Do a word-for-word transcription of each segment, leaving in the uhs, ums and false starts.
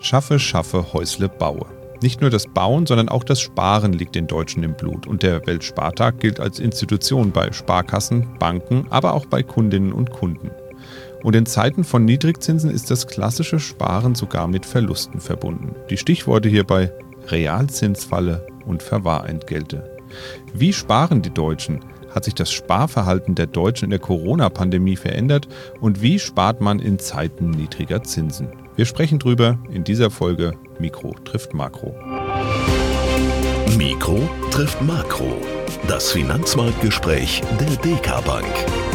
Schaffe, schaffe, Häusle, baue. Nicht nur das Bauen, sondern auch das Sparen liegt den Deutschen im Blut. Und der Weltspartag gilt als Institution bei Sparkassen, Banken, aber auch bei Kundinnen und Kunden. Und in Zeiten von Niedrigzinsen ist das klassische Sparen sogar mit Verlusten verbunden. Die Stichworte hierbei: Realzinsfalle und Verwahrentgelte. Wie sparen die Deutschen? Hat sich das Sparverhalten der Deutschen in der Corona-Pandemie verändert? Und wie spart man in Zeiten niedriger Zinsen? Wir sprechen drüber in dieser Folge Mikro trifft Makro. Mikro trifft Makro. Das Finanzmarktgespräch der D K Bank.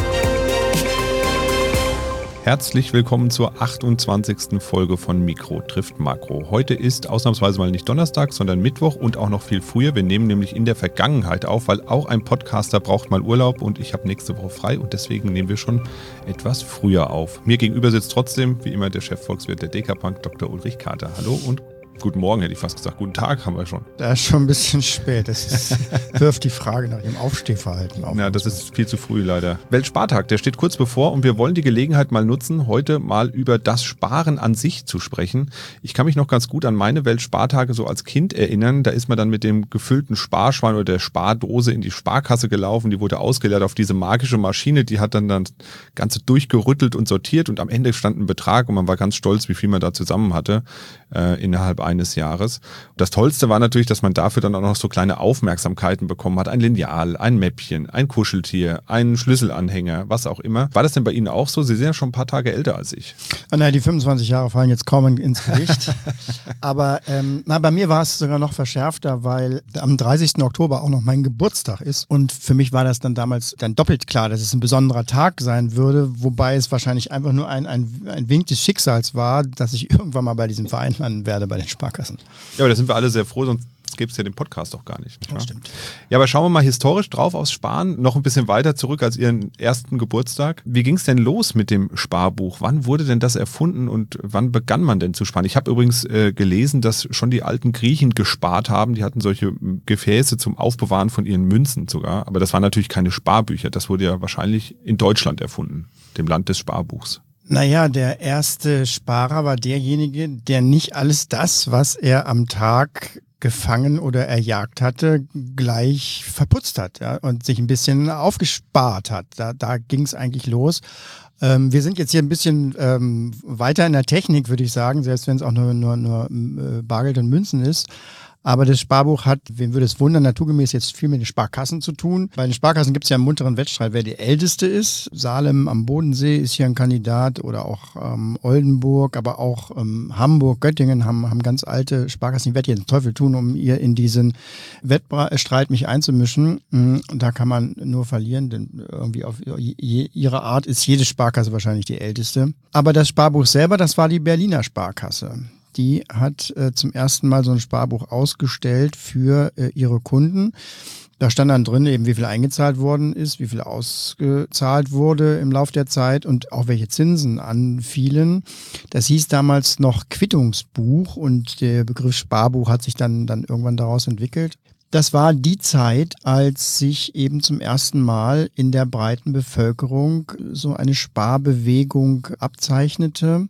Herzlich willkommen zur achtundzwanzigsten Folge von Mikro trifft Makro. Heute ist ausnahmsweise mal nicht Donnerstag, sondern Mittwoch und auch noch viel früher. Wir nehmen nämlich in der Vergangenheit auf, weil auch ein Podcaster braucht mal Urlaub und ich habe nächste Woche frei und deswegen nehmen wir schon etwas früher auf. Mir gegenüber sitzt trotzdem, wie immer, der Chefvolkswirt der D K Bank, Doktor Ulrich Kater. Hallo und guten Morgen, hätte ich fast gesagt. Guten Tag haben wir schon. Das ist schon ein bisschen spät. Das ist, wirft die Frage nach dem Aufstehverhalten auf. Ja, das ist viel zu früh leider. Weltspartag, der steht kurz bevor und wir wollen die Gelegenheit mal nutzen, heute mal über das Sparen an sich zu sprechen. Ich kann mich noch ganz gut an meine Weltspartage so als Kind erinnern. Da ist man dann mit dem gefüllten Sparschwein oder der Spardose in die Sparkasse gelaufen. Die wurde ausgeleert auf diese magische Maschine. Die hat dann das Ganze durchgerüttelt und sortiert und am Ende stand ein Betrag und man war ganz stolz, wie viel man da zusammen hatte äh, innerhalb eines Jahres. Das Tollste war natürlich, dass man dafür dann auch noch so kleine Aufmerksamkeiten bekommen hat. Ein Lineal, ein Mäppchen, ein Kuscheltier, einen Schlüsselanhänger, was auch immer. War das denn bei Ihnen auch so? Sie sind ja schon ein paar Tage älter als ich. Oh nein, die fünfundzwanzig Jahre fallen jetzt kaum ins Gewicht. Aber ähm, na, bei mir war es sogar noch verschärfter, weil am dreißigsten Oktober auch noch mein Geburtstag ist. Und für mich war das dann damals dann doppelt klar, dass es ein besonderer Tag sein würde, wobei es wahrscheinlich einfach nur ein, ein, ein Wink des Schicksals war, dass ich irgendwann mal bei diesem Verein landen werde, bei den Sparkassen. Ja, aber da sind wir alle sehr froh, sonst gäbe es ja den Podcast auch gar nicht. nicht das stimmt. Ja, aber schauen wir mal historisch drauf aufs Sparen, noch ein bisschen weiter zurück als Ihren ersten Geburtstag. Wie ging es denn los mit dem Sparbuch? Wann wurde denn das erfunden und wann begann man denn zu sparen? Ich habe übrigens äh, gelesen, dass schon die alten Griechen gespart haben. Die hatten solche Gefäße zum Aufbewahren von ihren Münzen sogar. Aber das waren natürlich keine Sparbücher. Das wurde ja wahrscheinlich in Deutschland erfunden, dem Land des Sparbuchs. Naja, der erste Sparer war derjenige, der nicht alles das, was er am Tag gefangen oder erjagt hatte, gleich verputzt hat, ja, und sich ein bisschen aufgespart hat. Da, da ging es eigentlich los. Ähm, wir sind jetzt hier ein bisschen ähm, weiter in der Technik, würde ich sagen, selbst wenn es auch nur, nur, nur äh, Bargeld und Münzen ist. Aber das Sparbuch hat, wen würde es wundern, naturgemäß jetzt viel mit den Sparkassen zu tun. Bei den Sparkassen gibt es ja einen munteren Wettstreit, wer die älteste ist. Salem am Bodensee ist hier ein Kandidat oder auch ähm, Oldenburg, aber auch ähm, Hamburg, Göttingen haben, haben ganz alte Sparkassen. Ich werde hier den Teufel tun, um ihr in diesen Wettstreit mich einzumischen. Und da kann man nur verlieren, denn irgendwie auf ihre Art ist jede Sparkasse wahrscheinlich die älteste. Aber das Sparbuch selber, das war die Berliner Sparkasse. Die hat äh, zum ersten Mal so ein Sparbuch ausgestellt für äh, ihre Kunden. Da stand dann drin, eben wie viel eingezahlt worden ist, wie viel ausgezahlt wurde im Laufe der Zeit und auch welche Zinsen anfielen. Das hieß damals noch Quittungsbuch und der Begriff Sparbuch hat sich dann, dann irgendwann daraus entwickelt. Das war die Zeit, als sich eben zum ersten Mal in der breiten Bevölkerung so eine Sparbewegung abzeichnete.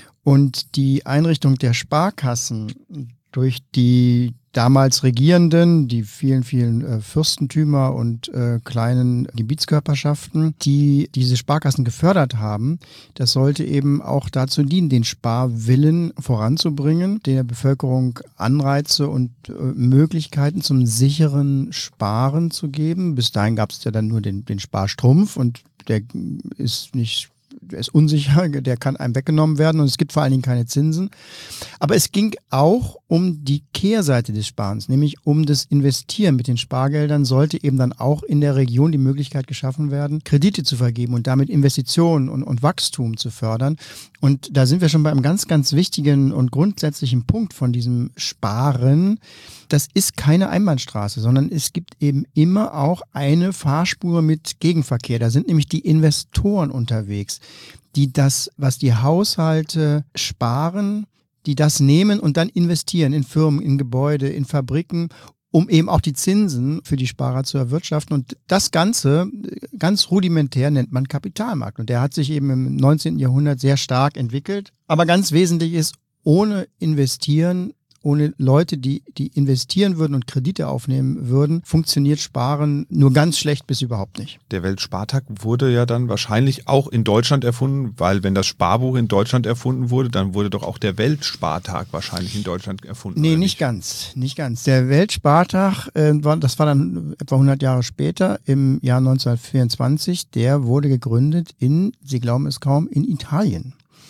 Und die Einrichtung der Sparkassen durch die damals Regierenden, die vielen, vielen äh, Fürstentümer und äh, kleinen Gebietskörperschaften, die diese Sparkassen gefördert haben, das sollte eben auch dazu dienen, den Sparwillen voranzubringen, der Bevölkerung Anreize und äh, Möglichkeiten zum sicheren Sparen zu geben. Bis dahin gab es ja dann nur den, den Sparstrumpf und der ist nicht der ist unsicher, der kann einem weggenommen werden und es gibt vor allen Dingen keine Zinsen. Aber es ging auch um die Kehrseite des Sparens, nämlich um das Investieren mit den Spargeldern sollte eben dann auch in der Region die Möglichkeit geschaffen werden, Kredite zu vergeben und damit Investitionen und, und Wachstum zu fördern. Und da sind wir schon bei einem ganz, ganz wichtigen und grundsätzlichen Punkt von diesem Sparen. Das ist keine Einbahnstraße, sondern es gibt eben immer auch eine Fahrspur mit Gegenverkehr. Da sind nämlich die Investoren unterwegs, die das, was die Haushalte sparen, die das nehmen und dann investieren in Firmen, in Gebäude, in Fabriken, um eben auch die Zinsen für die Sparer zu erwirtschaften. Und das Ganze, ganz rudimentär, nennt man Kapitalmarkt. Und der hat sich eben im neunzehnten Jahrhundert sehr stark entwickelt. Aber ganz wesentlich ist, ohne investieren, ohne Leute, die, die investieren würden und Kredite aufnehmen würden, funktioniert Sparen nur ganz schlecht bis überhaupt nicht. Der Weltspartag wurde ja dann wahrscheinlich auch in Deutschland erfunden, weil wenn das Sparbuch in Deutschland erfunden wurde, dann wurde doch auch der Weltspartag wahrscheinlich in Deutschland erfunden. Nee, nicht, nicht ganz, nicht ganz. Der Weltspartag, äh, war, das war dann etwa hundert Jahre später, im Jahr neunzehnhundertvierundzwanzig, der wurde gegründet in, Sie glauben es kaum, in Italien.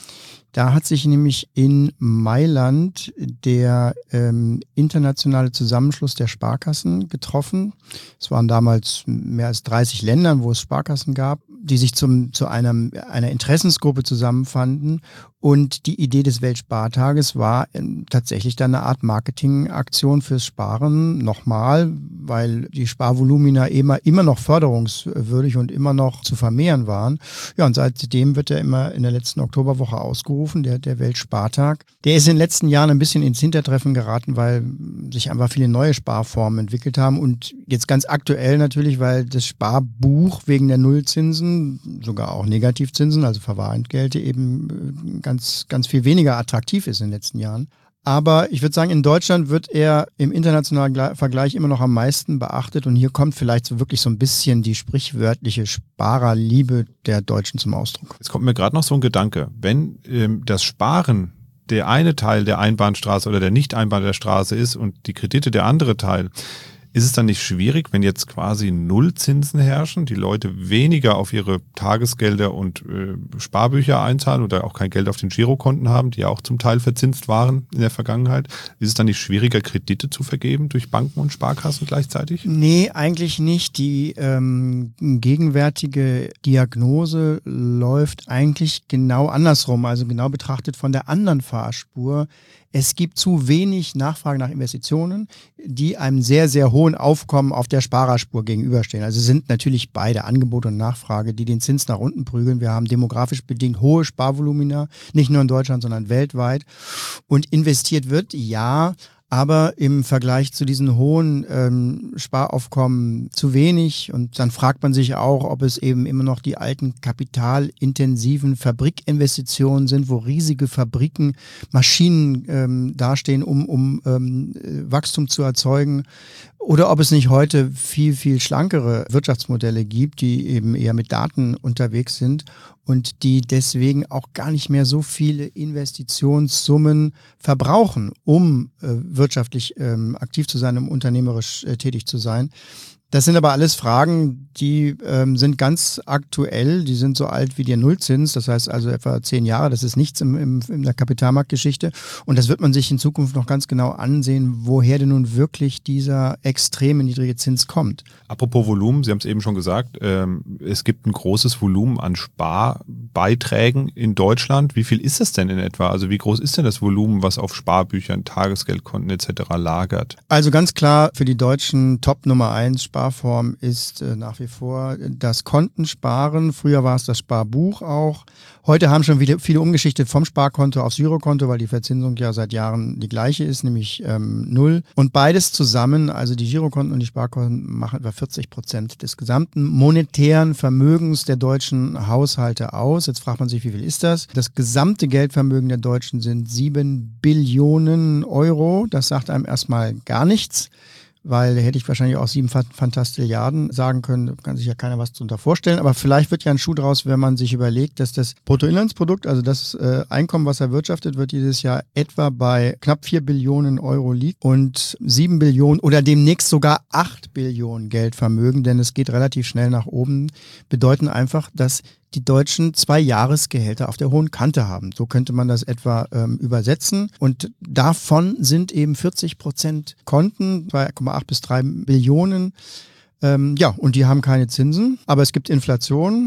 Da hat sich nämlich in Mailand der ähm, internationale Zusammenschluss der Sparkassen getroffen. Es waren damals mehr als dreißig Länder, wo es Sparkassen gab, die sich zum, zu einem, einer Interessensgruppe zusammenfanden. Und die Idee des Weltspartages war ähm, tatsächlich dann eine Art Marketingaktion fürs Sparen. Nochmal, weil die Sparvolumina immer, immer noch förderungswürdig und immer noch zu vermehren waren. Ja, und seitdem wird er immer in der letzten Oktoberwoche ausgerufen, der, der Weltspartag. Der ist in den letzten Jahren ein bisschen ins Hintertreffen geraten, weil sich einfach viele neue Sparformen entwickelt haben. Und jetzt ganz aktuell natürlich, weil das Sparbuch wegen der Nullzinsen, sogar auch Negativzinsen, also Verwahrentgelte, eben ganz Ganz, ganz viel weniger attraktiv ist in den letzten Jahren. Aber ich würde sagen, in Deutschland wird er im internationalen Vergleich immer noch am meisten beachtet. Und hier kommt vielleicht so wirklich so ein bisschen die sprichwörtliche Sparerliebe der Deutschen zum Ausdruck. Jetzt kommt mir gerade noch so ein Gedanke. Wenn ähm, das Sparen der eine Teil der Einbahnstraße oder der Nicht-Einbahn der Straße ist und die Kredite der andere Teil, ist es dann nicht schwierig, wenn jetzt quasi Nullzinsen herrschen, die Leute weniger auf ihre Tagesgelder und äh, Sparbücher einzahlen oder auch kein Geld auf den Girokonten haben, die ja auch zum Teil verzinst waren in der Vergangenheit? Ist es dann nicht schwieriger, Kredite zu vergeben durch Banken und Sparkassen gleichzeitig? Nee, eigentlich nicht. Die ähm, gegenwärtige Diagnose läuft eigentlich genau andersrum, also genau betrachtet von der anderen Fahrspur. Es gibt zu wenig Nachfrage nach Investitionen, die einem sehr, sehr hohen Aufkommen auf der Sparerspur gegenüberstehen. Also sind natürlich beide Angebot und Nachfrage, die den Zins nach unten prügeln. Wir haben demografisch bedingt hohe Sparvolumina, nicht nur in Deutschland, sondern weltweit. Und investiert wird, ja, aber im Vergleich zu diesen hohen ähm, Sparaufkommen zu wenig. Und dann fragt man sich auch, ob es eben immer noch die alten kapitalintensiven Fabrikinvestitionen sind, wo riesige Fabriken, Maschinen ähm, dastehen, um, um ähm, Wachstum zu erzeugen. Oder ob es nicht heute viel, viel schlankere Wirtschaftsmodelle gibt, die eben eher mit Daten unterwegs sind und die deswegen auch gar nicht mehr so viele Investitionssummen verbrauchen, um äh, wirtschaftlich ähm, aktiv zu sein, um unternehmerisch äh, tätig zu sein. Das sind aber alles Fragen, die ähm, sind ganz aktuell, die sind so alt wie der Nullzins, das heißt also etwa zehn Jahre, das ist nichts im, im, in der Kapitalmarktgeschichte und das wird man sich in Zukunft noch ganz genau ansehen, woher denn nun wirklich dieser extreme niedrige Zins kommt. Apropos Volumen, Sie haben es eben schon gesagt, ähm, es gibt ein großes Volumen an Sparbeiträgen in Deutschland. Wie viel ist das denn in etwa? Also wie groß ist denn das Volumen, was auf Sparbüchern, Tagesgeldkonten et cetera lagert? Also ganz klar für die Deutschen Top Nummer eins Spar Sparform ist äh, nach wie vor das Kontensparen. Früher war es das Sparbuch auch. Heute haben schon viele, viele umgeschichtet vom Sparkonto aufs Girokonto, weil die Verzinsung ja seit Jahren die gleiche ist, nämlich ähm, null. Und beides zusammen, also die Girokonten und die Sparkonten, machen etwa vierzig Prozent des gesamten monetären Vermögens der deutschen Haushalte aus. Jetzt fragt man sich, wie viel ist das? Das gesamte Geldvermögen der Deutschen sind sieben Billionen Euro. Das sagt einem erstmal gar nichts, weil da hätte ich wahrscheinlich auch sieben Fantastilliarden sagen können, da kann sich ja keiner was darunter vorstellen, aber vielleicht wird ja ein Schuh draus, wenn man sich überlegt, dass das Bruttoinlandsprodukt, also das äh, Einkommen, was erwirtschaftet wird dieses Jahr, etwa bei knapp vier Billionen Euro liegt und sieben Billionen oder demnächst sogar acht Billionen Geldvermögen, denn es geht relativ schnell nach oben, bedeuten einfach, dass die Deutschen zwei Jahresgehälter auf der hohen Kante haben. So könnte man das etwa ähm, übersetzen. Und davon sind eben vierzig Prozent Konten, zwei Komma acht bis drei Billionen. Ähm, ja, und die haben keine Zinsen. Aber es gibt Inflation.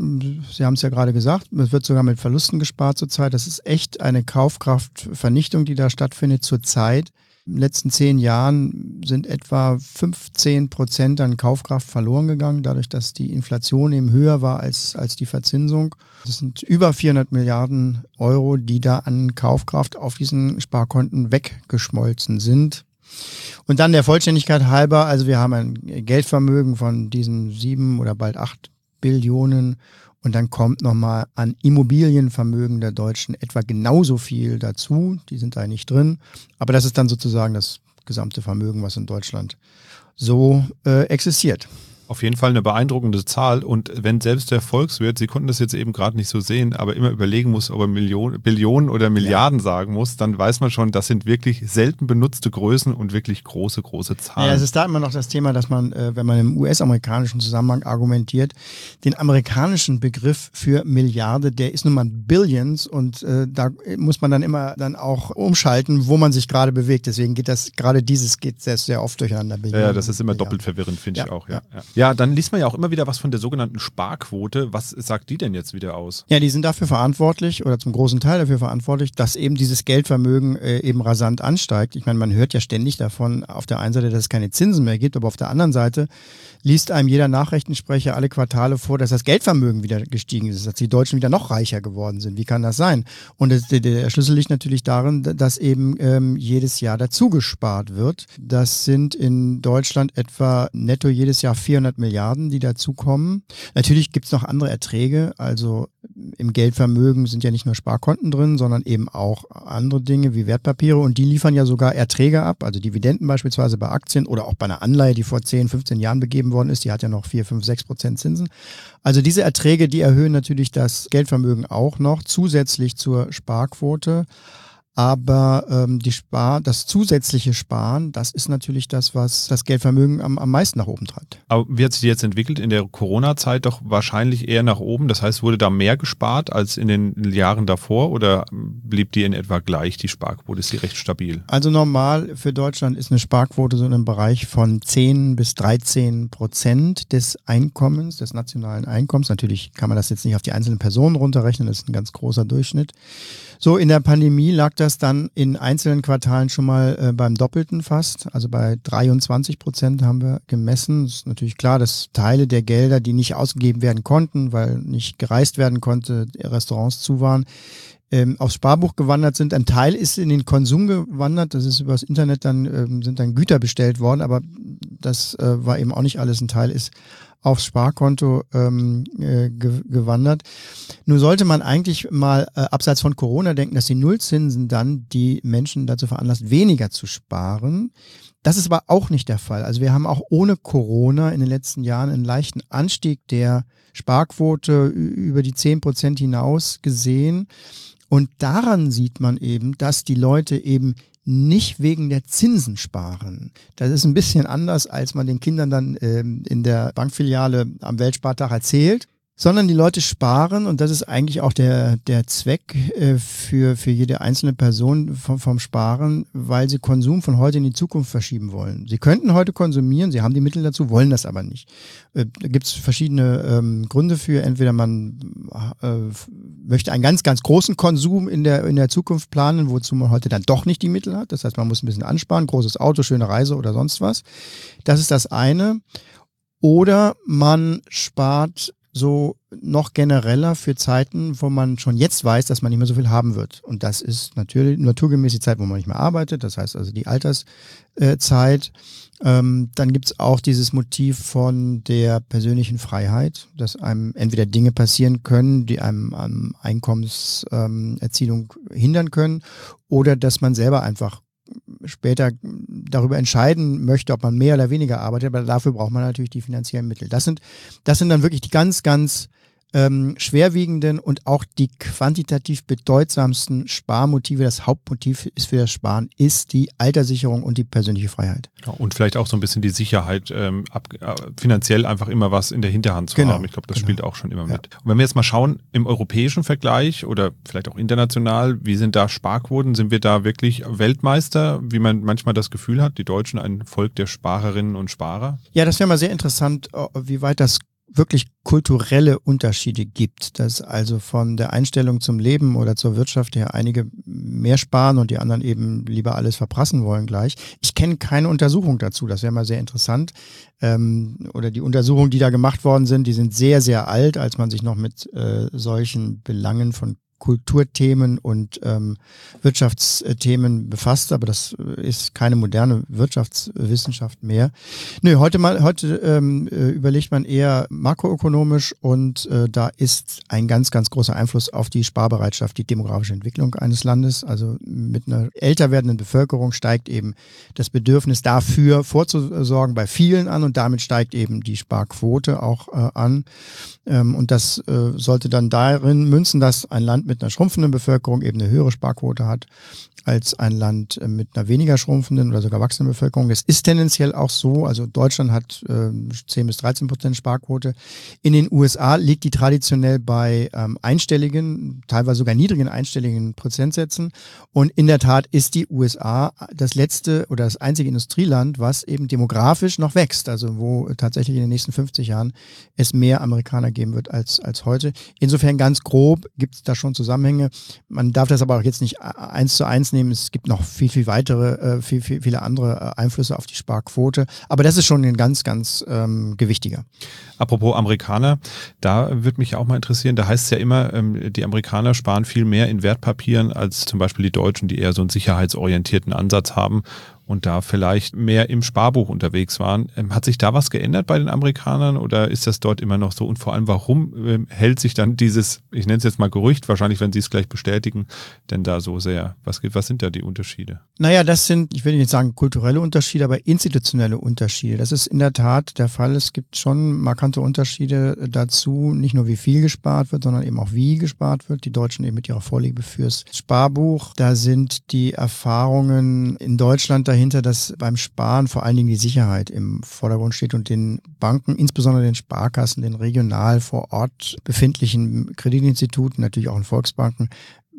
Sie haben es ja gerade gesagt, es wird sogar mit Verlusten gespart zurzeit. Das ist echt eine Kaufkraftvernichtung, die da stattfindet zurzeit. In den letzten zehn Jahren sind etwa fünfzehn Prozent an Kaufkraft verloren gegangen, dadurch, dass die Inflation eben höher war als, als die Verzinsung. Das sind über vierhundert Milliarden Euro, die da an Kaufkraft auf diesen Sparkonten weggeschmolzen sind. Und dann der Vollständigkeit halber, also wir haben ein Geldvermögen von diesen sieben oder bald acht Billionen Und dann kommt nochmal an Immobilienvermögen der Deutschen etwa genauso viel dazu. Die sind da nicht drin. Aber das ist dann sozusagen das gesamte Vermögen, was in Deutschland so äh, existiert. Auf jeden Fall eine beeindruckende Zahl, und wenn selbst der Volkswirt, Sie konnten das jetzt eben gerade nicht so sehen, aber immer überlegen muss, ob er Millionen, Billionen oder Milliarden ja. sagen muss, dann weiß man schon, das sind wirklich selten benutzte Größen und wirklich große, große Zahlen. Ja, es ist da immer noch das Thema, dass man, äh, wenn man im U S-amerikanischen Zusammenhang argumentiert, den amerikanischen Begriff für Milliarde, der ist nun mal Billions, und äh, da muss man dann immer dann auch umschalten, wo man sich gerade bewegt. Deswegen geht das, gerade dieses geht sehr, sehr oft durcheinander. Billionen, ja, das ist immer doppelt verwirrend, finde ja. ich auch. Ja. Ja. Ja, dann liest man ja auch immer wieder was von der sogenannten Sparquote. Was sagt die denn jetzt wieder aus? Ja, die sind dafür verantwortlich oder zum großen Teil dafür verantwortlich, dass eben dieses Geldvermögen äh, eben rasant ansteigt. Ich meine, man hört ja ständig davon auf der einen Seite, dass es keine Zinsen mehr gibt, aber auf der anderen Seite liest einem jeder Nachrichtensprecher alle Quartale vor, dass das Geldvermögen wieder gestiegen ist, dass die Deutschen wieder noch reicher geworden sind. Wie kann das sein? Und das, der, der Schlüssel liegt natürlich darin, dass eben ähm, jedes Jahr dazu gespart wird. Das sind in Deutschland etwa netto jedes Jahr vierhundert Milliarden, die dazukommen. Natürlich gibt es noch andere Erträge, also im Geldvermögen sind ja nicht nur Sparkonten drin, sondern eben auch andere Dinge wie Wertpapiere, und die liefern ja sogar Erträge ab, also Dividenden beispielsweise bei Aktien oder auch bei einer Anleihe, die vor zehn, fünfzehn Jahren begeben worden ist, die hat ja noch vier, fünf, sechs Prozent Zinsen. Also diese Erträge, die erhöhen natürlich das Geldvermögen auch noch zusätzlich zur Sparquote. Aber ähm, die Spar, das zusätzliche Sparen, das ist natürlich das, was das Geldvermögen am, am meisten nach oben treibt. Aber wie hat sich die jetzt entwickelt? In der Corona-Zeit doch wahrscheinlich eher nach oben. Das heißt, wurde da mehr gespart als in den Jahren davor, oder blieb die in etwa gleich, die Sparquote? Ist die recht stabil? Also normal für Deutschland ist eine Sparquote so in einem Bereich von zehn bis dreizehn Prozent des Einkommens, des nationalen Einkommens. Natürlich kann man das jetzt nicht auf die einzelnen Personen runterrechnen, das ist ein ganz großer Durchschnitt. So, in der Pandemie lag das dann in einzelnen Quartalen schon mal äh, beim Doppelten fast. Also bei dreiundzwanzig Prozent haben wir gemessen. Es ist natürlich klar, dass Teile der Gelder, die nicht ausgegeben werden konnten, weil nicht gereist werden konnte, Restaurants zu waren, ähm, aufs Sparbuch gewandert sind. Ein Teil ist in den Konsum gewandert. Das ist übers Internet dann, ähm, sind dann Güter bestellt worden, aber das äh, war eben auch nicht alles. Ein Teil ist aufs Sparkonto ähm, äh, ge- gewandert. Nur sollte man eigentlich mal äh, abseits von Corona denken, dass die Nullzinsen dann die Menschen dazu veranlasst, weniger zu sparen. Das ist aber auch nicht der Fall. Also wir haben auch ohne Corona in den letzten Jahren einen leichten Anstieg der Sparquote über die zehn Prozent hinaus gesehen. Und daran sieht man eben, dass die Leute eben nicht wegen der Zinsen sparen. Das ist ein bisschen anders, als man den Kindern dann ähm, in der Bankfiliale am Weltspartag erzählt, sondern die Leute sparen, und das ist eigentlich auch der, der Zweck äh, für, für jede einzelne Person vom, vom Sparen, weil sie Konsum von heute in die Zukunft verschieben wollen. Sie könnten heute konsumieren, sie haben die Mittel dazu, wollen das aber nicht. Äh, da gibt es verschiedene ähm, Gründe für. Entweder man äh, möchte einen ganz, ganz großen Konsum in der, in der Zukunft planen, wozu man heute dann doch nicht die Mittel hat. Das heißt, man muss ein bisschen ansparen, großes Auto, schöne Reise oder sonst was. Das ist das eine. Oder man spart so noch genereller für Zeiten, wo man schon jetzt weiß, dass man nicht mehr so viel haben wird. Und das ist natürlich naturgemäß die Zeit, wo man nicht mehr arbeitet, das heißt also die Alterszeit. Ähm, dann gibt es auch dieses Motiv von der persönlichen Freiheit, dass einem entweder Dinge passieren können, die einem an Einkommenserzielung ähm, hindern können, oder dass man selber einfach später darüber entscheiden möchte, ob man mehr oder weniger arbeitet, aber dafür braucht man natürlich die finanziellen Mittel. Das sind, das sind dann wirklich die ganz, ganz ähm, schwerwiegenden und auch die quantitativ bedeutsamsten Sparmotive. Das Hauptmotiv ist für das Sparen ist die Alterssicherung und die persönliche Freiheit. Ja, und vielleicht auch so ein bisschen die Sicherheit, ähm, ab, äh, finanziell einfach immer was in der Hinterhand zu genau, haben. Ich glaube, das genau. spielt auch schon immer ja. mit. Und wenn wir jetzt mal schauen, im europäischen Vergleich oder vielleicht auch international, wie sind da Sparquoten? Sind wir da wirklich Weltmeister, wie man manchmal das Gefühl hat, die Deutschen ein Volk der Sparerinnen und Sparer? Ja, das wäre mal sehr interessant, wie weit das wirklich kulturelle Unterschiede gibt, dass also von der Einstellung zum Leben oder zur Wirtschaft her einige mehr sparen und die anderen eben lieber alles verprassen wollen gleich. Ich kenne keine Untersuchung dazu, das wäre mal sehr interessant. Ähm, oder die Untersuchungen, die da gemacht worden sind, die sind sehr, sehr alt, als man sich noch mit äh, solchen Belangen von Kulturthemen und ähm, Wirtschaftsthemen befasst, aber das ist keine moderne Wirtschaftswissenschaft mehr. Nö, heute mal, heute ähm, überlegt man eher makroökonomisch und äh, da ist ein ganz, ganz großer Einfluss auf die Sparbereitschaft, die demografische Entwicklung eines Landes. Also mit einer älter werdenden Bevölkerung steigt eben das Bedürfnis dafür vorzusorgen bei vielen an und damit steigt eben die Sparquote auch äh, an. Ähm, und das äh, sollte dann darin münzen, dass ein Land mit einer schrumpfenden Bevölkerung eben eine höhere Sparquote hat als ein Land mit einer weniger schrumpfenden oder sogar wachsenden Bevölkerung. Das ist tendenziell auch so. Also Deutschland hat äh, zehn bis dreizehn Prozent Sparquote. In den U S A liegt die traditionell bei ähm, einstelligen, teilweise sogar niedrigen einstelligen Prozentsätzen. Und in der Tat ist die U S A das letzte oder das einzige Industrieland, was eben demografisch noch wächst. Also wo tatsächlich in den nächsten fünfzig Jahren es mehr Amerikaner geben wird als, als heute. Insofern ganz grob gibt es da schon Zusammenhänge. Man darf das aber auch jetzt nicht eins zu eins nehmen. Es gibt noch viel, viel weitere, viel, viel, viele andere Einflüsse auf die Sparquote. Aber das ist schon ein ganz, ganz ähm, gewichtiger. Apropos Amerikaner, da würde mich auch mal interessieren, da heißt es ja immer, ähm, die Amerikaner sparen viel mehr in Wertpapieren als zum Beispiel die Deutschen, die eher so einen sicherheitsorientierten Ansatz haben und da vielleicht mehr im Sparbuch unterwegs waren. Ähm, hat sich da was geändert bei den Amerikanern oder ist das dort immer noch so? Und vor allem, warum ähm, hält sich dann dieses, ich nenne es jetzt mal Gerücht, wahrscheinlich werden Sie es gleich bestätigen, denn da so sehr? Was, was sind da die Unterschiede? Naja, das sind, ich will nicht sagen kulturelle Unterschiede, aber institutionelle Unterschiede. Das ist in der Tat der Fall. Es gibt schon markante Unterschiede dazu, nicht nur wie viel gespart wird, sondern eben auch wie gespart wird. Die Deutschen eben mit ihrer Vorliebe fürs Sparbuch. Da sind die Erfahrungen in Deutschland dahinter, dass beim Sparen vor allen Dingen die Sicherheit im Vordergrund steht und den Banken, insbesondere den Sparkassen, den regional vor Ort befindlichen Kreditinstituten, natürlich auch in Volksbanken,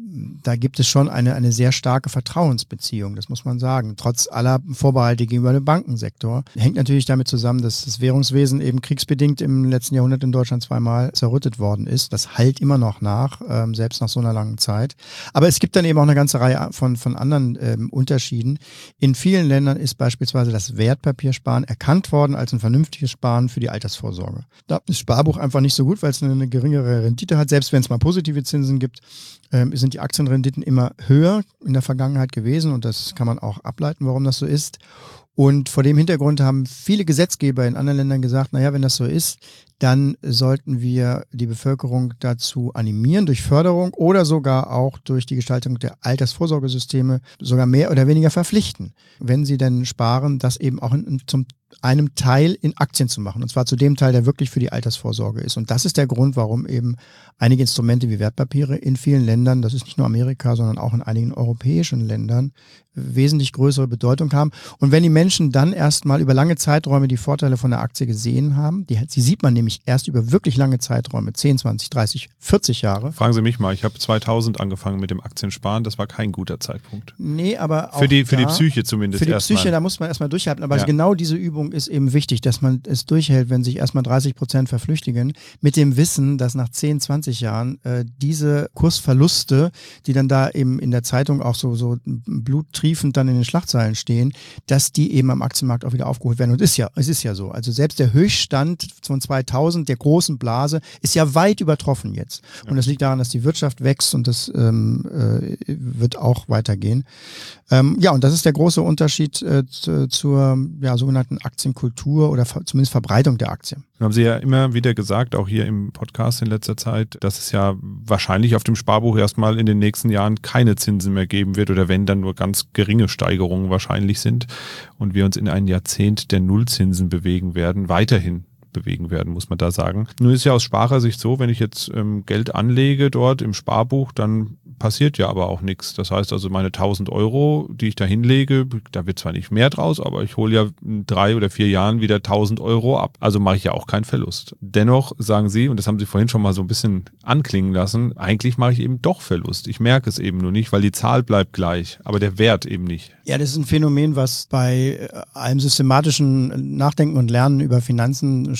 da gibt es schon eine, eine sehr starke Vertrauensbeziehung, das muss man sagen. Trotz aller Vorbehalte gegenüber dem Bankensektor. Hängt natürlich damit zusammen, dass das Währungswesen eben kriegsbedingt im letzten Jahrhundert in Deutschland zweimal zerrüttet worden ist. Das hallt immer noch nach, ähm, selbst nach so einer langen Zeit. Aber es gibt dann eben auch eine ganze Reihe von, von anderen ähm, Unterschieden. In vielen Ländern ist beispielsweise das Wertpapiersparen erkannt worden als ein vernünftiges Sparen für die Altersvorsorge. Da ist das Sparbuch einfach nicht so gut, weil es eine, eine geringere Rendite hat. Selbst wenn es mal positive Zinsen gibt, ähm, sind die Aktienrenditen immer höher in der Vergangenheit gewesen und das kann man auch ableiten, warum das so ist. Und vor dem Hintergrund haben viele Gesetzgeber in anderen Ländern gesagt, naja, wenn das so ist, dann sollten wir die Bevölkerung dazu animieren, durch Förderung oder sogar auch durch die Gestaltung der Altersvorsorgesysteme sogar mehr oder weniger verpflichten, wenn sie denn sparen, das eben auch in, zum einem Teil in Aktien zu machen. Und zwar zu dem Teil, der wirklich für die Altersvorsorge ist. Und das ist der Grund, warum eben einige Instrumente wie Wertpapiere in vielen Ländern, das ist nicht nur Amerika, sondern auch in einigen europäischen Ländern, wesentlich größere Bedeutung haben. Und wenn die Menschen dann erstmal über lange Zeiträume die Vorteile von der Aktie gesehen haben, die, die sieht man nämlich erst über wirklich lange Zeiträume, zehn, zwanzig, dreißig, vierzig Jahre. Fragen Sie mich mal, ich habe zweitausend angefangen mit dem Aktiensparen, das war kein guter Zeitpunkt. Nee, aber auch Für die, für da, die Psyche zumindest Für die erstmal. Psyche, da muss man erstmal durchhalten. Aber ja. genau diese Übung ist eben wichtig, dass man es durchhält, wenn sich erstmal dreißig Prozent verflüchtigen, mit dem Wissen, dass nach zehn, zwanzig Jahren äh, diese Kursverluste, die dann da eben in der Zeitung auch so, so bluttriefend dann in den Schlagzeilen stehen, dass die eben am Aktienmarkt auch wieder aufgeholt werden. Und es ist ja, es ist ja so. Also selbst der Höchststand von zweitausend, der großen Blase, ist ja weit übertroffen jetzt. Und das liegt daran, dass die Wirtschaft wächst und das ähm, äh, wird auch weitergehen. Ähm, ja, und das ist der große Unterschied äh, zu, zur ja, sogenannten Aktienkultur oder ver- zumindest Verbreitung der Aktien. Dann haben Sie ja immer wieder gesagt, auch hier im Podcast in letzter Zeit, dass es ja wahrscheinlich auf dem Sparbuch erstmal in den nächsten Jahren keine Zinsen mehr geben wird oder wenn, dann nur ganz geringe Steigerungen wahrscheinlich sind und wir uns in ein Jahrzehnt der Nullzinsen bewegen werden, weiterhin bewegen werden, muss man da sagen. Nun ist ja aus Sparersicht so, wenn ich jetzt ähm, Geld anlege dort im Sparbuch, dann passiert ja aber auch nichts. Das heißt also, meine tausend Euro, die ich da hinlege, da wird zwar nicht mehr draus, aber ich hole ja in drei oder vier Jahren wieder tausend Euro ab. Also mache ich ja auch keinen Verlust. Dennoch sagen Sie, und das haben Sie vorhin schon mal so ein bisschen anklingen lassen, eigentlich mache ich eben doch Verlust. Ich merke es eben nur nicht, weil die Zahl bleibt gleich, aber der Wert eben nicht. Ja, das ist ein Phänomen, was bei allem systematischen Nachdenken und Lernen über Finanzen schon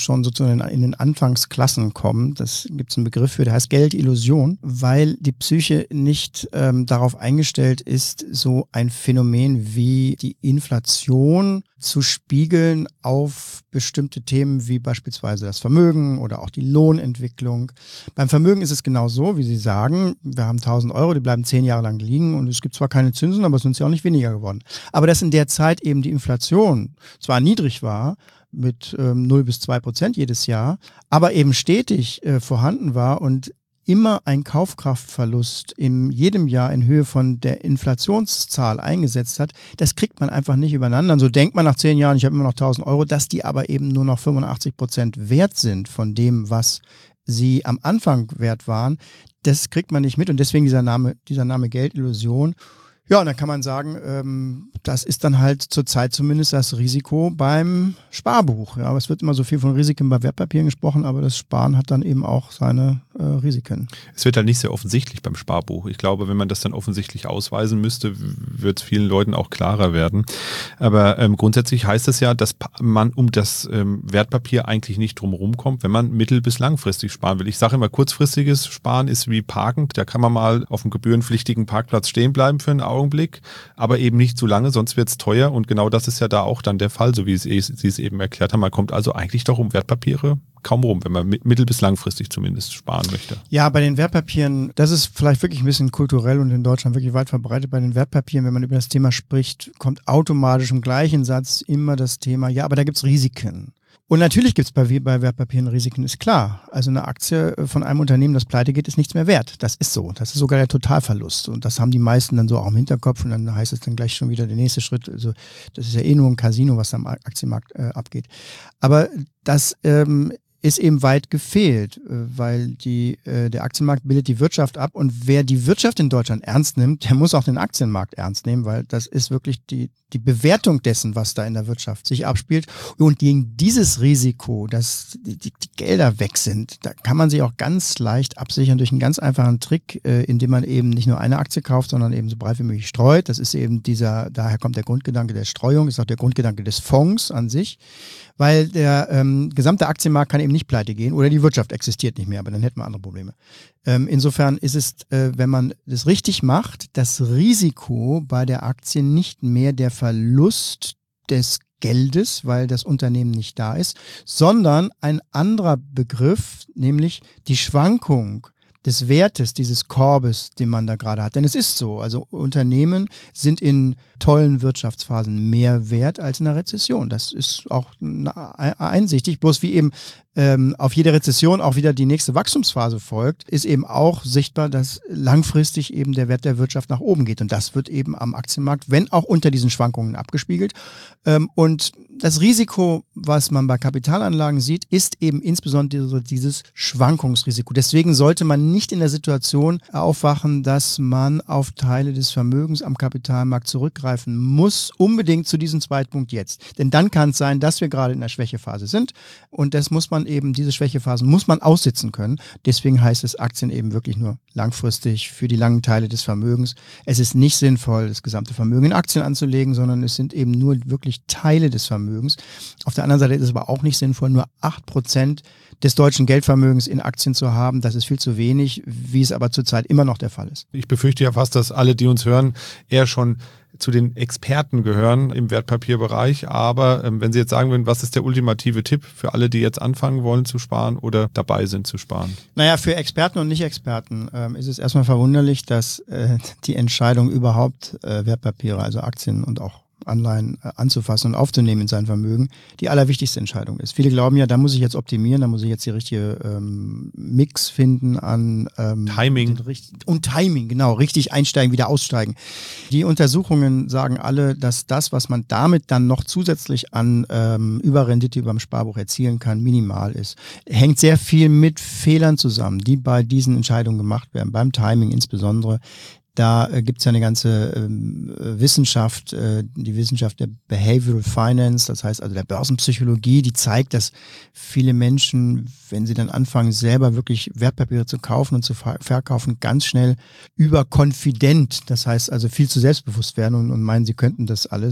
schon sozusagen in den Anfangsklassen kommen. Das gibt es einen Begriff für, der heißt Geldillusion, weil die Psyche nicht ähm, darauf eingestellt ist, so ein Phänomen wie die Inflation zu spiegeln auf bestimmte Themen wie beispielsweise das Vermögen oder auch die Lohnentwicklung. Beim Vermögen ist es genau so, wie Sie sagen, wir haben tausend Euro, die bleiben zehn Jahre lang liegen und es gibt zwar keine Zinsen, aber es sind ja auch nicht weniger geworden. Aber dass in der Zeit eben die Inflation zwar niedrig war, mit ähm, null bis zwei Prozent jedes Jahr, aber eben stetig äh, vorhanden war und immer ein Kaufkraftverlust in jedem Jahr in Höhe von der Inflationszahl eingesetzt hat, das kriegt man einfach nicht übereinander. Und so denkt man nach zehn Jahren, ich habe immer noch tausend Euro, dass die aber eben nur noch fünfundachtzig Prozent wert sind von dem, was sie am Anfang wert waren. Das kriegt man nicht mit und deswegen dieser Name, dieser Name Geldillusion. Ja, und dann kann man sagen, ähm, das ist dann halt zurzeit zumindest das Risiko beim Sparbuch. Ja, aber es wird immer so viel von Risiken bei Wertpapieren gesprochen, aber das Sparen hat dann eben auch seine äh, Risiken. Es wird halt nicht sehr offensichtlich beim Sparbuch. Ich glaube, wenn man das dann offensichtlich ausweisen müsste, wird es vielen Leuten auch klarer werden. Aber ähm, grundsätzlich heißt es ja, dass man um das ähm, Wertpapier eigentlich nicht drumherum kommt, wenn man mittel- bis langfristig sparen will. Ich sage immer, kurzfristiges Sparen ist wie Parken. Da kann man mal auf einem gebührenpflichtigen Parkplatz stehen bleiben für einen Augenblick, aber eben nicht zu lange, sonst wird es teuer und genau das ist ja da auch dann der Fall, so wie Sie es eben erklärt haben. Man kommt also eigentlich doch um Wertpapiere kaum rum, wenn man mittel- bis langfristig zumindest sparen möchte. Ja, bei den Wertpapieren, das ist vielleicht wirklich ein bisschen kulturell und in Deutschland wirklich weit verbreitet. Bei den Wertpapieren, wenn man über das Thema spricht, kommt automatisch im gleichen Satz immer das Thema, ja, aber da gibt es Risiken. Und natürlich gibt es bei, bei Wertpapieren Risiken, ist klar. Also eine Aktie von einem Unternehmen, das pleite geht, ist nichts mehr wert. Das ist so. Das ist sogar der Totalverlust. Und das haben die meisten dann so auch im Hinterkopf. Und dann heißt es dann gleich schon wieder der nächste Schritt. Also das ist ja eh nur ein Casino, was da am Aktienmarkt äh, abgeht. Aber das ähm, ist eben weit gefehlt, weil die, äh, der Aktienmarkt bildet die Wirtschaft ab. Und wer die Wirtschaft in Deutschland ernst nimmt, der muss auch den Aktienmarkt ernst nehmen, weil das ist wirklich die die Bewertung dessen, was da in der Wirtschaft sich abspielt. Und gegen dieses Risiko, dass die, die, die Gelder weg sind, da kann man sich auch ganz leicht absichern durch einen ganz einfachen Trick, äh, indem man eben nicht nur eine Aktie kauft, sondern eben so breit wie möglich streut. Das ist eben dieser, daher kommt der Grundgedanke der Streuung, ist auch der Grundgedanke des Fonds an sich, weil der ähm, gesamte Aktienmarkt kann eben nicht pleite gehen oder die Wirtschaft existiert nicht mehr, aber dann hätten wir andere Probleme. Ähm, insofern ist es, äh, wenn man das richtig macht, das Risiko bei der Aktie nicht mehr der Verlust des Geldes, weil das Unternehmen nicht da ist, sondern ein anderer Begriff, nämlich die Schwankung des Wertes dieses Korbes, den man da gerade hat. Denn es ist so, also Unternehmen sind in tollen Wirtschaftsphasen mehr wert als in der Rezession. Das ist auch einsichtig, bloß wie eben ähm, auf jede Rezession auch wieder die nächste Wachstumsphase folgt, ist eben auch sichtbar, dass langfristig eben der Wert der Wirtschaft nach oben geht. Und das wird eben am Aktienmarkt, wenn auch unter diesen Schwankungen abgespiegelt. Ähm, und das Risiko, was man bei Kapitalanlagen sieht, ist eben insbesondere dieses Schwankungsrisiko. Deswegen sollte man nicht in der Situation aufwachen, dass man auf Teile des Vermögens am Kapitalmarkt zurückgreifen muss, unbedingt zu diesem Zeitpunkt jetzt. Denn dann kann es sein, dass wir gerade in der Schwächephase sind und das muss man eben, diese Schwächephasen muss man aussitzen können. Deswegen heißt es Aktien eben wirklich nur langfristig für die langen Teile des Vermögens. Es ist nicht sinnvoll, das gesamte Vermögen in Aktien anzulegen, sondern es sind eben nur wirklich Teile des Vermögens. Auf der anderen Seite ist es aber auch nicht sinnvoll, nur acht Prozent des deutschen Geldvermögens in Aktien zu haben. Das ist viel zu wenig, wie es aber zurzeit immer noch der Fall ist. Ich befürchte ja fast, dass alle, die uns hören, eher schon zu den Experten gehören im Wertpapierbereich. Aber ähm, wenn Sie jetzt sagen würden, was ist der ultimative Tipp für alle, die jetzt anfangen wollen zu sparen oder dabei sind zu sparen? Naja, für Experten und Nicht-Experten ähm, ist es erstmal verwunderlich, dass äh, die Entscheidung überhaupt äh, Wertpapiere, also Aktien und auch Anleihen äh, anzufassen und aufzunehmen in sein Vermögen, die allerwichtigste Entscheidung ist. Viele glauben ja, da muss ich jetzt optimieren, da muss ich jetzt die richtige ähm, Mix finden an ähm, Timing. Den, und Timing, genau, richtig einsteigen, wieder aussteigen. Die Untersuchungen sagen alle, dass das, was man damit dann noch zusätzlich an ähm, Überrendite beim Sparbuch erzielen kann, minimal ist. Hängt sehr viel mit Fehlern zusammen, die bei diesen Entscheidungen gemacht werden, beim Timing insbesondere. Da äh, gibt es ja eine ganze ähm, Wissenschaft, äh, die Wissenschaft der Behavioral Finance, das heißt also der Börsenpsychologie, die zeigt, dass viele Menschen, wenn sie dann anfangen, selber wirklich Wertpapiere zu kaufen und zu ver- verkaufen, ganz schnell überkonfident, das heißt also viel zu selbstbewusst werden und, und meinen, sie könnten das alles,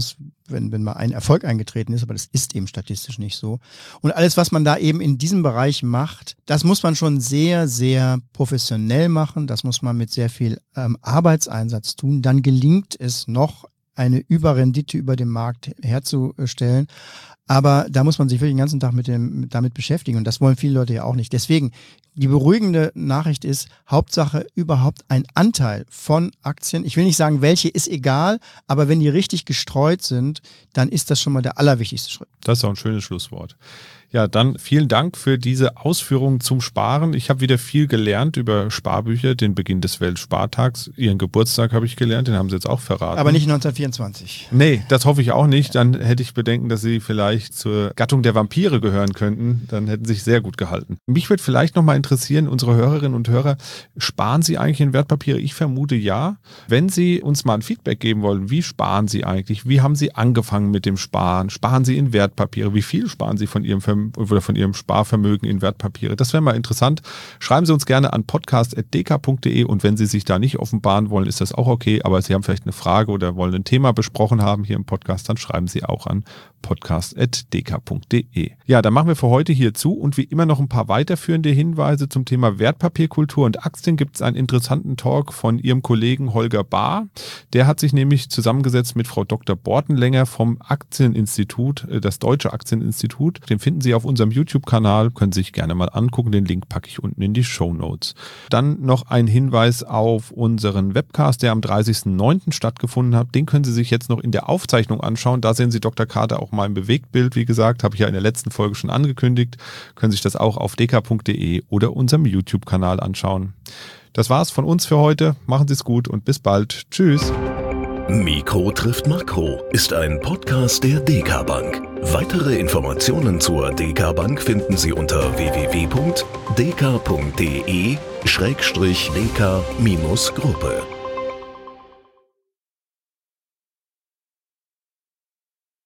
wenn, wenn mal ein Erfolg eingetreten ist, aber das ist eben statistisch nicht so. Und alles, was man da eben in diesem Bereich macht, das muss man schon sehr, sehr professionell machen, das muss man mit sehr viel ähm, Arbeitseinsatz tun, dann gelingt es noch, eine Überrendite über dem Markt herzustellen. Aber da muss man sich wirklich den ganzen Tag mit dem, damit beschäftigen und das wollen viele Leute ja auch nicht. Deswegen, die beruhigende Nachricht ist, Hauptsache überhaupt ein Anteil von Aktien. Ich will nicht sagen, welche ist egal, aber wenn die richtig gestreut sind, dann ist das schon mal der allerwichtigste Schritt. Das ist auch ein schönes Schlusswort. Ja, dann vielen Dank für diese Ausführungen zum Sparen. Ich habe wieder viel gelernt über Sparbücher, den Beginn des Weltspartags. Ihren Geburtstag habe ich gelernt, den haben Sie jetzt auch verraten. Aber nicht neunzehnhundertvierundzwanzig. Nee, das hoffe ich auch nicht. Dann hätte ich Bedenken, dass Sie vielleicht zur Gattung der Vampire gehören könnten. Dann hätten Sie sich sehr gut gehalten. Mich würde vielleicht nochmal interessieren, unsere Hörerinnen und Hörer, sparen Sie eigentlich in Wertpapiere? Ich vermute ja. Wenn Sie uns mal ein Feedback geben wollen, wie sparen Sie eigentlich? Wie haben Sie angefangen mit dem Sparen? Sparen Sie in Wertpapiere? Wie viel sparen Sie von Ihrem Vermögen? Oder von Ihrem Sparvermögen in Wertpapiere. Das wäre mal interessant. Schreiben Sie uns gerne an podcast punkt d k punkt d e und wenn Sie sich da nicht offenbaren wollen, ist das auch okay, aber Sie haben vielleicht eine Frage oder wollen ein Thema besprochen haben hier im Podcast, dann schreiben Sie auch an podcast punkt d k punkt d e. Ja, dann machen wir für heute hier zu und wie immer noch ein paar weiterführende Hinweise zum Thema Wertpapierkultur und Aktien. Gibt es einen interessanten Talk von Ihrem Kollegen Holger Bahr. Der hat sich nämlich zusammengesetzt mit Frau Doktor Bortenlänger vom Aktieninstitut, das Deutsche Aktieninstitut. Den finden Sie auf unserem YouTube-Kanal, können Sie sich gerne mal angucken. Den Link packe ich unten in die Shownotes. Dann noch ein Hinweis auf unseren Webcast, der am dreißigsten neunten stattgefunden hat. Den können Sie sich jetzt noch in der Aufzeichnung anschauen. Da sehen Sie Doktor Kater auch mal im Bewegtbild, wie gesagt, habe ich ja in der letzten Folge schon angekündigt. Können sich das auch auf d k punkt d e oder unserem YouTube-Kanal anschauen. Das war's von uns für heute. Machen Sie es gut und bis bald. Tschüss. Mikro trifft Makro ist ein Podcast der D K Bank. Weitere Informationen zur D K Bank finden Sie unter w w w punkt d k punkt d e schrägstrich d k Gruppe.